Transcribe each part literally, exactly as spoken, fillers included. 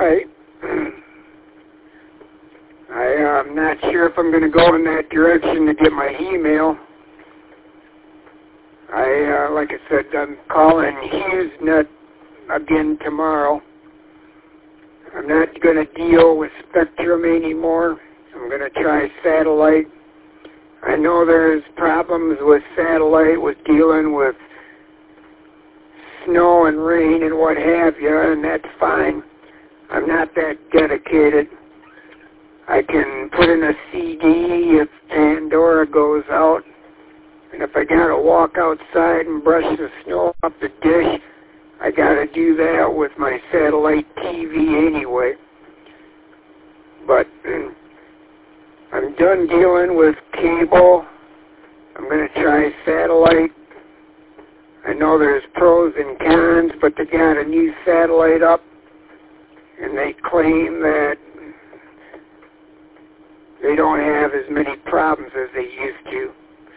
right. I, uh, I'm not sure if I'm going to go in that direction to get my email. I, uh, like I said, I'm calling HughesNet again tomorrow. I'm not going to deal with Spectrum anymore. I'm going to try satellite. I know there's problems with satellite with dealing with snow and rain and what have you, and that's fine. I'm not that dedicated. I can put in a C D if Pandora goes out, and if I gotta walk outside and brush the snow off the dish, I gotta do that with my satellite T V anyway. But I'm done dealing with cable. I'm gonna try satellite. I know there's pros and cons, but they got a new satellite up, and they claim that they don't have as many problems as they used to.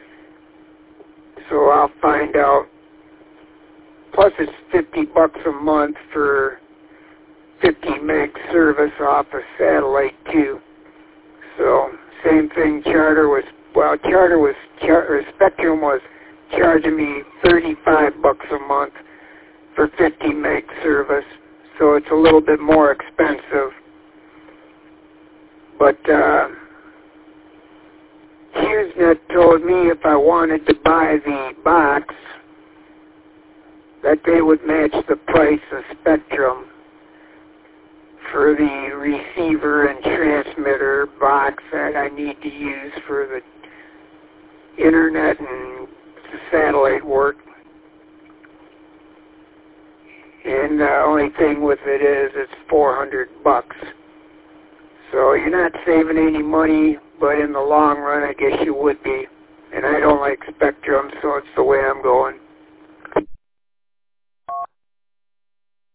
So I'll find out. Plus it's fifty bucks a month for fifty meg service off of satellite too. So same thing, Charter was, well, Charter was, Char, or Spectrum was charging me thirty-five bucks a month for fifty meg service. So it's a little bit more expensive. But, uh, HughesNet told me if I wanted to buy the box, that they would match the price of Spectrum for the receiver and transmitter box that I need to use for the internet and satellite work. And the only thing with it is it's four hundred bucks. So you're not saving any money, but in the long run, I guess you would be. And I don't like Spectrum, so it's the way I'm going.